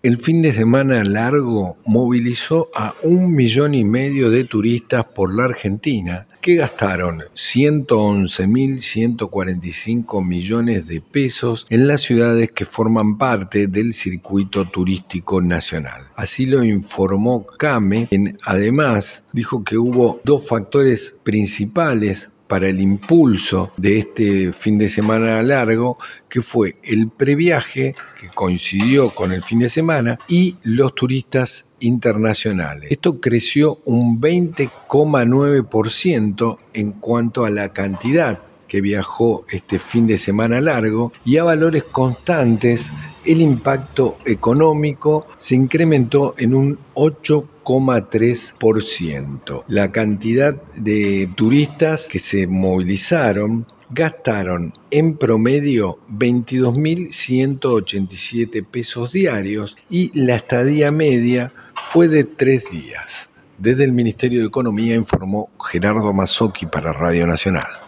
El fin de semana largo movilizó a 1,5 millones de turistas por la Argentina, que gastaron 111.145 millones de pesos en las ciudades que forman parte del circuito turístico nacional. Así lo informó CAME, quien además dijo que hubo dos factores principales para el impulso de este fin de semana largo, que fue el previaje, que coincidió con el fin de semana, y los turistas internacionales. Esto creció un 20,9% en cuanto a la cantidad que viajó este fin de semana largo, y a valores constantes el impacto económico se incrementó en un 8,3%. La cantidad de turistas que se movilizaron gastaron en promedio 22.187 pesos diarios y la estadía media fue de 3 días. Desde el Ministerio de Economía informó Gerardo Mazzocchi para Radio Nacional.